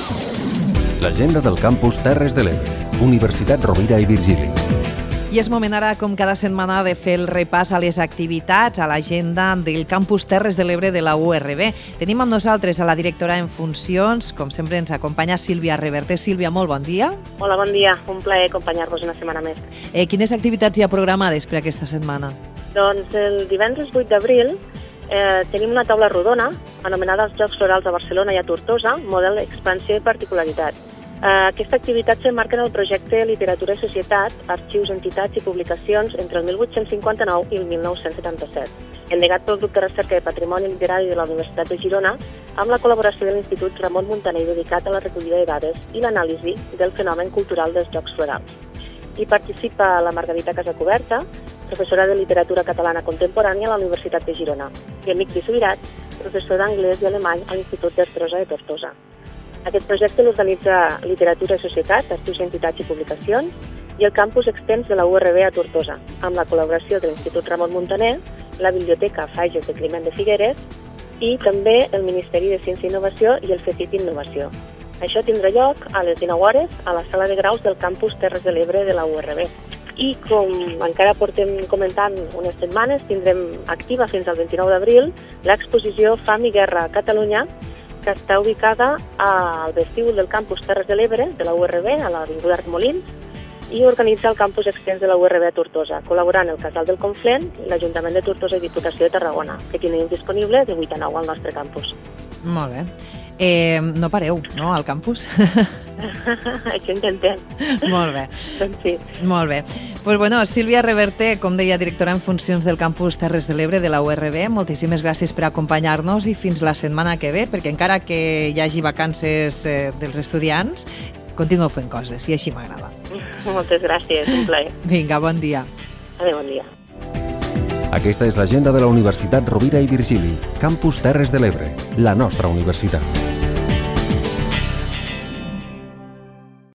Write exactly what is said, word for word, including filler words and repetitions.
L'agenda del campus Terres de l'Ebre, Universitat Rovira i Virgili. I és moment ara, com cada setmana, de fer el repàs a les activitats, a l'agenda del campus Terres de l'Ebre de la U R B. Tenim amb nosaltres a la directora en funcions, com sempre ens acompanya Sílvia Reverter. Sílvia, molt bon dia. Hola, bon dia. Un plaer acompanyar-vos una setmana més. Eh, quines activitats hi ha programades per aquesta setmana? Doncs el divendres vuit d'abril eh, tenim una taula rodona anomenada els Jocs Florals a Barcelona i a Tortosa, model expansió i particularitat. Uh, aquesta activitat s'emmarca en el projecte Literatura i Societat, Arxius, Entitats i Publicacions entre el mil vuit-cents cinquanta-nou i el mil nou-cents setanta-set, endegat pel grup de recerca de Patrimoni Literari de la Universitat de Girona, amb la col·laboració de l'Institut Ramon Muntaner dedicat a la recollida de dades i l'anàlisi del fenomen cultural dels Jocs Florals. Hi participa la Margarita Casacoberta, professora de Literatura Catalana Contemporània a la Universitat de Girona, i Amic Subirat, professor d'anglès i alemany a l'Institut d'Estrosa de Tortosa. Aquest projecte l'organitza Literatura i Societat, Arxius, Entitats i Publicacions i el campus extens de la U R B a Tortosa, amb la col·laboració de l'Institut Ramon Muntaner, la Biblioteca Fages de Climent de Figueres i també el Ministeri de Ciència i Innovació i el CECIT Innovació. Això tindrà lloc a les dinou hores a la sala de graus del campus Terres de l'Ebre de la U R B. I com encara portem comentant unes setmanes, tindrem activa fins al vint-i-nou d'abril l'exposició Fam i Guerra a Catalunya, que està ubicada al vestíbul del campus Terres de l'Ebre de la U R B, a l'Avinguda Arcmolins, i organitza el campus extens de la U R B a Tortosa, col·laborant el Casal del Conflent, l'Ajuntament de Tortosa i Diputació de Tarragona, que tenim disponible de vuit a nou al nostre campus. Molt bé. Eh, no pareu, no, al campus? Això intentem. Molt bé. Doncs sí. Molt bé. Pues bueno, Sílvia Reverter, com deia, directora en funcions del campus Terres de l'Ebre de la U R B, moltíssimes gràcies per acompanyar-nos i fins la setmana que ve, perquè encara que hi hagi vacances eh, dels estudiants, continueu fent coses i així m'agrada. Moltes gràcies, un plaer. Vinga, bon dia. Adéu, bon dia. Aquesta és l'agenda de la Universitat Rovira i Virgili, campus Terres de l'Ebre, la nostra universitat.